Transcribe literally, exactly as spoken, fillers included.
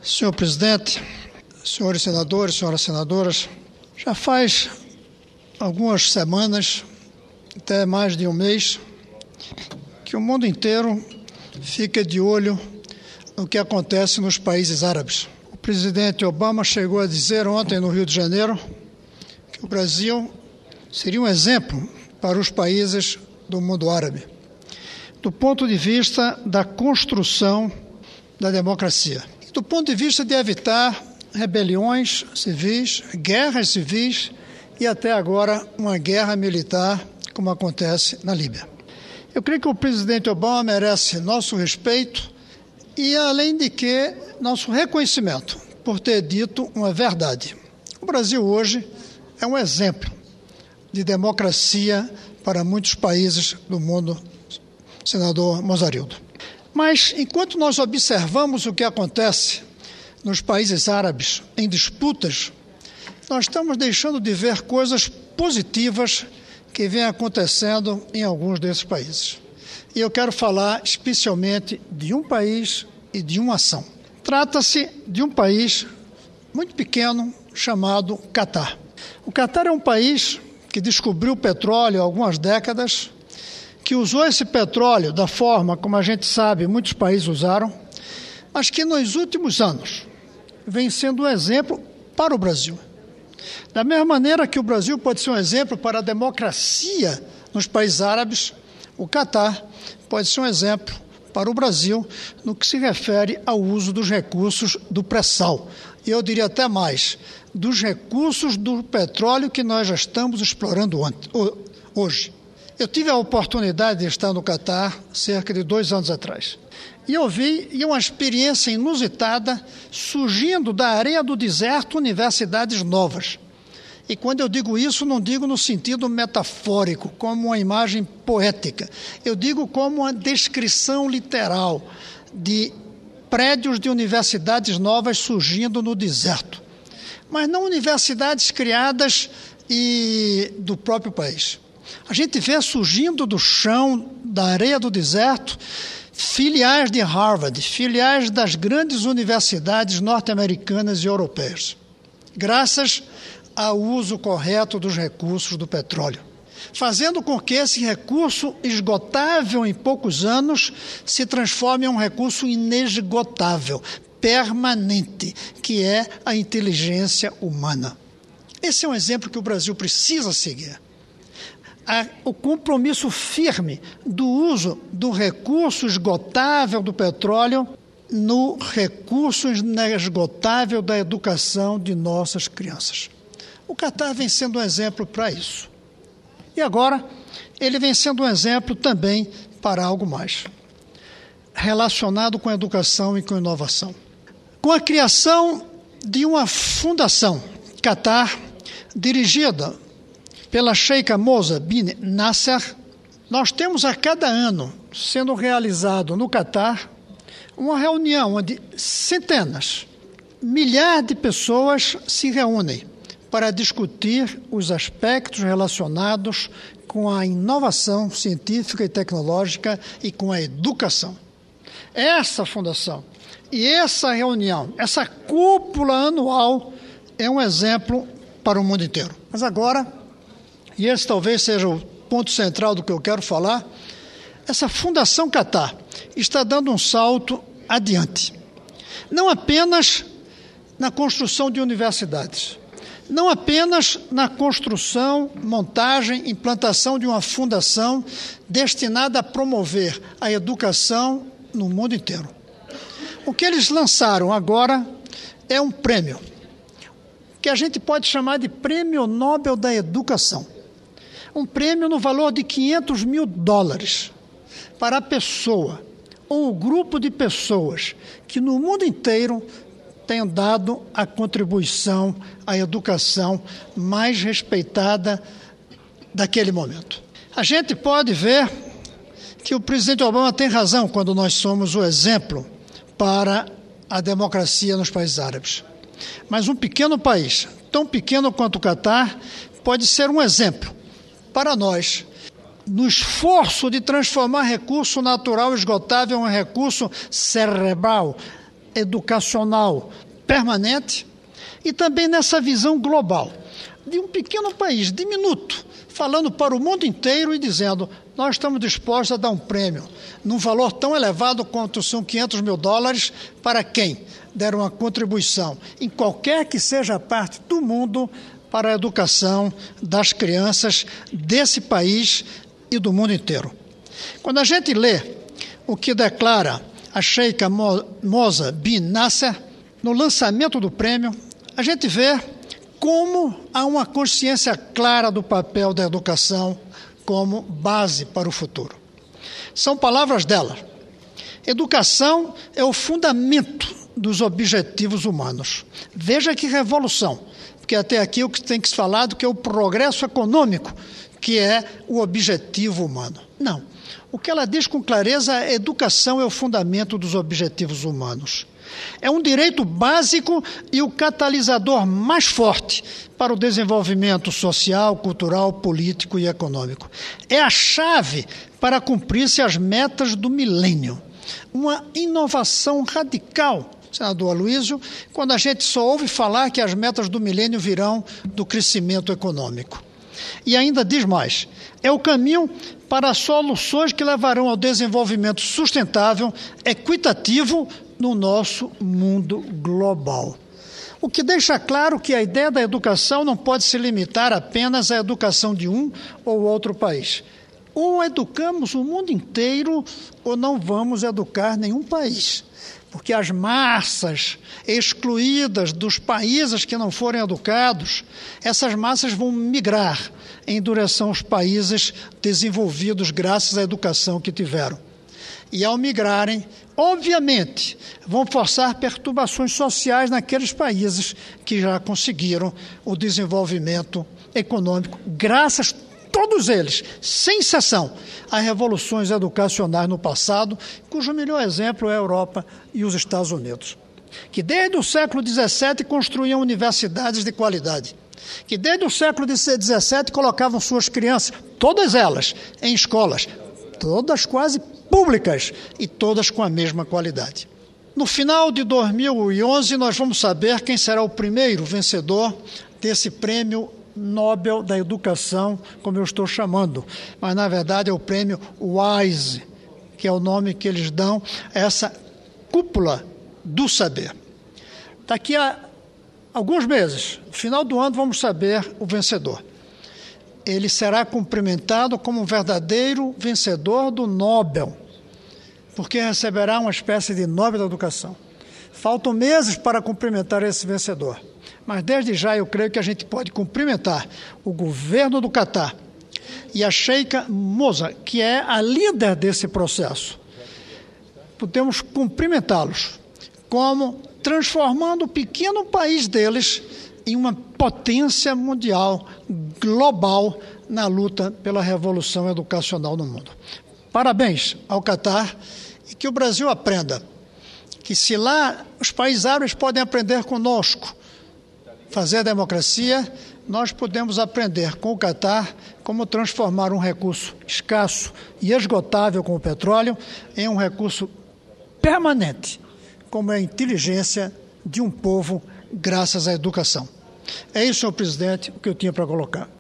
Senhor presidente, senhores senadores, senhoras senadoras, já faz algumas semanas, até mais de um mês, que o mundo inteiro fica de olho no que acontece nos países árabes. O presidente Obama chegou a dizer ontem no Rio de Janeiro que o Brasil seria um exemplo para os países do mundo árabe, do ponto de vista da construção da democracia, e do ponto de vista de evitar rebeliões civis, guerras civis e até agora uma guerra militar, como acontece na Líbia. Eu creio que o presidente Obama merece nosso respeito e, além de que, nosso reconhecimento por ter dito uma verdade. O Brasil hoje é um exemplo de democracia para muitos países do mundo, senador Mozarildo. Mas, enquanto nós observamos o que acontece nos países árabes em disputas, nós estamos deixando de ver coisas positivas que vêm acontecendo em alguns desses países. E eu quero falar especialmente de um país e de uma ação. Trata-se de um país muito pequeno chamado Catar. O Catar é um país que descobriu o petróleo há algumas décadas, que usou esse petróleo da forma como a gente sabe muitos países usaram, mas que nos últimos anos vem sendo um exemplo para o Brasil. Da mesma maneira que o Brasil pode ser um exemplo para a democracia nos países árabes, o Catar pode ser um exemplo para o Brasil no que se refere ao uso dos recursos do pré-sal. E eu diria até mais, dos recursos do petróleo que nós já estamos explorando hoje. Eu tive a oportunidade de estar no Catar cerca de dois anos atrás. E eu vi e uma experiência inusitada surgindo da areia do deserto universidades novas. E quando eu digo isso, não digo no sentido metafórico, como uma imagem poética. Eu digo como uma descrição literal de prédios de universidades novas surgindo no deserto. Mas não universidades criadas e do próprio país. A gente vê surgindo do chão, da areia do deserto, filiais de Harvard, filiais das grandes universidades norte-americanas e europeias, graças ao uso correto dos recursos do petróleo, fazendo com que esse recurso esgotável em poucos anos se transforme em um recurso inesgotável, permanente, que é a inteligência humana. Esse é um exemplo que o Brasil precisa seguir. O compromisso firme do uso do recurso esgotável do petróleo no recurso inesgotável da educação de nossas crianças. O Catar vem sendo um exemplo para isso. E agora, ele vem sendo um exemplo também para algo mais, relacionado com a educação e com a inovação. Com a criação de uma fundação, Catar, dirigida pela Sheikha Moza bin Nasser, nós temos a cada ano sendo realizado no Catar uma reunião onde centenas, milhares de pessoas se reúnem para discutir os aspectos relacionados com a inovação científica e tecnológica e com a educação. Essa fundação e essa reunião, essa cúpula anual é um exemplo para o mundo inteiro. Mas agora, e esse talvez seja o ponto central do que eu quero falar, essa Fundação Catar está dando um salto adiante. Não apenas na construção de universidades, não apenas na construção, montagem, implantação de uma fundação destinada a promover a educação no mundo inteiro. O que eles lançaram agora é um prêmio, que a gente pode chamar de Prêmio Nobel da Educação. Um prêmio no valor de quinhentos mil dólares para a pessoa ou o grupo de pessoas que no mundo inteiro tenham dado a contribuição à educação mais respeitada daquele momento. A gente pode ver que o presidente Obama tem razão quando nós somos o exemplo para a democracia nos países árabes. Mas um pequeno país, tão pequeno quanto o Catar, pode ser um exemplo para nós, no esforço de transformar recurso natural esgotável em recurso cerebral, educacional permanente e também nessa visão global de um pequeno país diminuto, falando para o mundo inteiro e dizendo: nós estamos dispostos a dar um prêmio num valor tão elevado quanto são quinhentos mil dólares para quem der uma contribuição em qualquer que seja a parte do mundo para a educação das crianças desse país e do mundo inteiro. Quando a gente lê o que declara a Sheikha Moza bin Nasser no lançamento do prêmio, a gente vê como há uma consciência clara do papel da educação como base para o futuro. São palavras dela: educação é o fundamento dos objetivos humanos. Veja que revolução, porque até aqui o que tem que se falar do que é o progresso econômico, que é o objetivo humano. Não. O que ela diz com clareza é: educação é o fundamento dos objetivos humanos. É um direito básico e o catalisador mais forte para o desenvolvimento social, cultural, político e econômico. É a chave para cumprir-se as metas do milênio. Uma inovação radical, senador Aloysio, quando a gente só ouve falar que as metas do milênio virão do crescimento econômico. E ainda diz mais: é o caminho para soluções que levarão ao desenvolvimento sustentável, equitativo no nosso mundo global. O que deixa claro que a ideia da educação não pode se limitar apenas à educação de um ou outro país. Ou educamos o mundo inteiro ou não vamos educar nenhum país. Porque as massas excluídas dos países que não forem educados, essas massas vão migrar em direção aos países desenvolvidos graças à educação que tiveram. E ao migrarem, obviamente, vão forçar perturbações sociais naqueles países que já conseguiram o desenvolvimento econômico, graças todos eles, sem exceção, a revoluções educacionais no passado, cujo melhor exemplo é a Europa e os Estados Unidos, que desde o século dezessete construíam universidades de qualidade, que desde o século dezessete colocavam suas crianças, todas elas, em escolas, todas quase públicas e todas com a mesma qualidade. No final de dois mil e onze, nós vamos saber quem será o primeiro vencedor desse prêmio Nobel da Educação, como eu estou chamando, mas na verdade é o prêmio WISE, que é o nome que eles dão a essa cúpula do saber. Daqui a alguns meses, no final do ano, vamos saber o vencedor. Ele será cumprimentado como um verdadeiro vencedor do Nobel, porque receberá uma espécie de Nobel da Educação. Faltam meses para cumprimentar esse vencedor. Mas desde já eu creio que a gente pode cumprimentar o governo do Catar e a Sheikha Moza, que é a líder desse processo. Podemos cumprimentá-los como transformando o pequeno país deles em uma potência mundial, global, na luta pela revolução educacional no mundo. Parabéns ao Catar e que o Brasil aprenda que se lá os países árabes podem aprender conosco fazer a democracia, nós podemos aprender com o Catar como transformar um recurso escasso e esgotável como o petróleo em um recurso permanente, como é a inteligência de um povo graças à educação. É isso, senhor presidente, o que eu tinha para colocar.